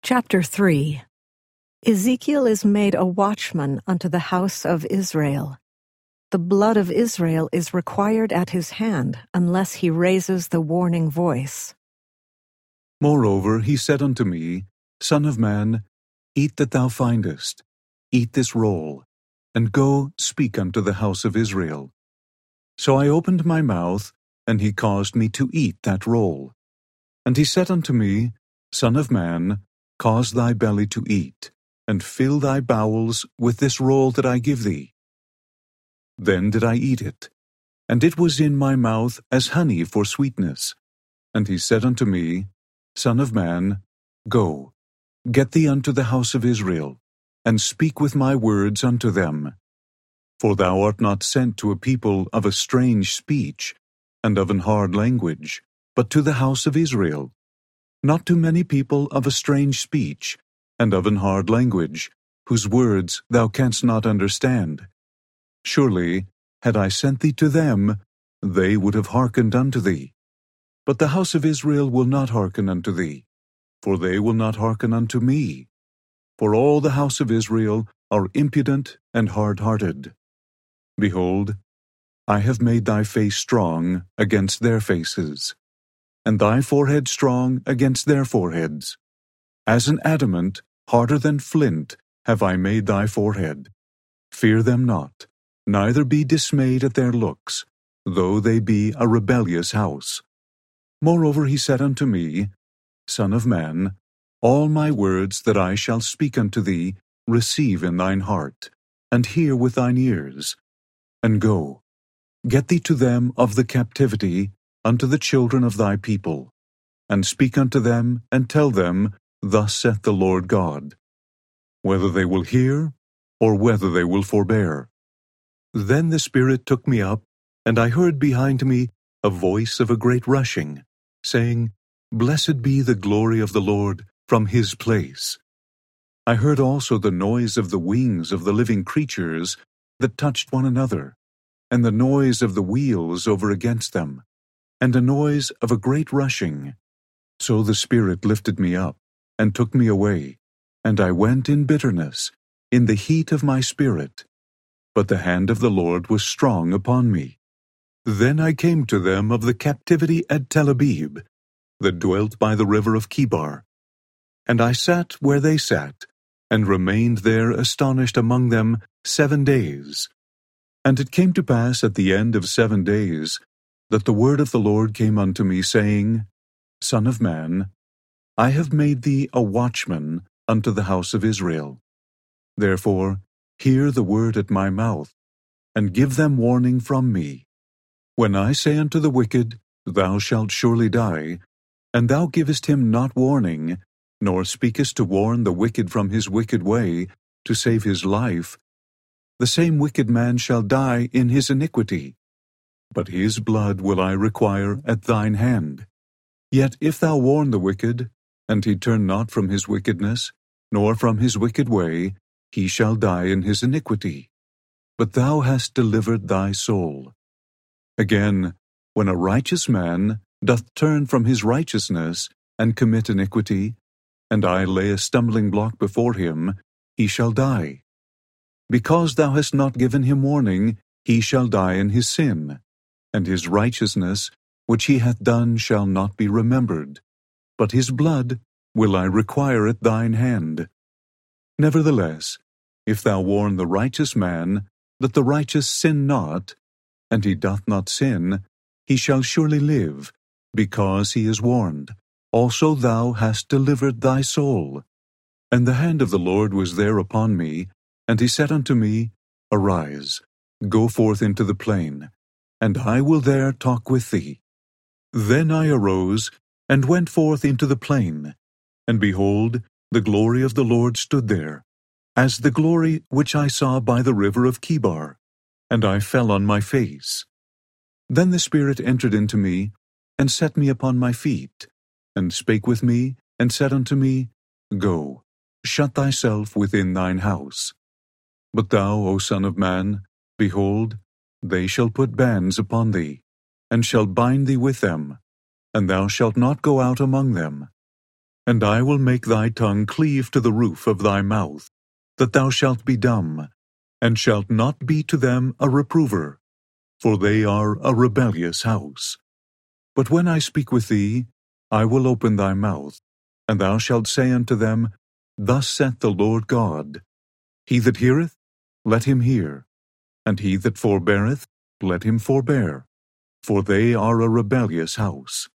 Chapter 3. Ezekiel is made a watchman unto the house of Israel. The blood of Israel is required at his hand, unless he raises the warning voice. Moreover he said unto me, Son of man, eat that thou findest, eat this roll, and go speak unto the house of Israel. So I opened my mouth, and he caused me to eat that roll. And he said unto me, Son of man, cause thy belly to eat, and fill thy bowels with this roll that I give thee. Then did I eat it, and it was in my mouth as honey for sweetness. And he said unto me, Son of man, go, get thee unto the house of Israel, and speak with my words unto them. For thou art not sent to a people of a strange speech, and of an hard language, but to the house of Israel, not to many people of a strange speech, and of an hard language, whose words thou canst not understand. Surely, had I sent thee to them, they would have hearkened unto thee. But the house of Israel will not hearken unto thee, for they will not hearken unto me. For all the house of Israel are impudent and hard-hearted. Behold, I have made thy face strong against their faces, and thy forehead strong against their foreheads. As an adamant, harder than flint, have I made thy forehead. Fear them not, neither be dismayed at their looks, though they be a rebellious house. Moreover he said unto me, Son of man, all my words that I shall speak unto thee receive in thine heart, and hear with thine ears. And go, get thee to them of the captivity, unto the children of thy people, and speak unto them, and tell them, Thus saith the Lord God, whether they will hear, or whether they will forbear. Then the Spirit took me up, and I heard behind me a voice of a great rushing, saying, Blessed be the glory of the Lord from his place. I heard also the noise of the wings of the living creatures that touched one another, and the noise of the wheels over against them, and a noise of a great rushing. So the Spirit lifted me up, and took me away, and I went in bitterness, in the heat of my spirit. But the hand of the Lord was strong upon me. Then I came to them of the captivity at Tel Abib, that dwelt by the river of Chebar. And I sat where they sat, and remained there astonished among them 7 days. And it came to pass at the end of 7 days, that the word of the Lord came unto me, saying, Son of man, I have made thee a watchman unto the house of Israel. Therefore hear the word at my mouth, and give them warning from me. When I say unto the wicked, Thou shalt surely die, and thou givest him not warning, nor speakest to warn the wicked from his wicked way, to save his life, the same wicked man shall die in his iniquity, but his blood will I require at thine hand. Yet if thou warn the wicked, and he turn not from his wickedness, nor from his wicked way, he shall die in his iniquity. But thou hast delivered thy soul. Again, when a righteous man doth turn from his righteousness, and commit iniquity, and I lay a stumbling block before him, he shall die. Because thou hast not given him warning, he shall die in his sin, and his righteousness, which he hath done, shall not be remembered, but his blood will I require at thine hand. Nevertheless, if thou warn the righteous man, that the righteous sin not, and he doth not sin, he shall surely live, because he is warned. Also thou hast delivered thy soul. And the hand of the Lord was there upon me, and he said unto me, Arise, go forth into the plain, and I will there talk with thee. Then I arose, and went forth into the plain, and behold, the glory of the Lord stood there, as the glory which I saw by the river of Chebar, and I fell on my face. Then the Spirit entered into me, and set me upon my feet, and spake with me, and said unto me, Go, shut thyself within thine house. But thou, O Son of man, behold, they shall put bands upon thee, and shall bind thee with them, and thou shalt not go out among them. And I will make thy tongue cleave to the roof of thy mouth, that thou shalt be dumb, and shalt not be to them a reprover, for they are a rebellious house. But when I speak with thee, I will open thy mouth, and thou shalt say unto them, Thus saith the Lord God, He that heareth, let him hear, and he that forbeareth, let him forbear, for they are a rebellious house.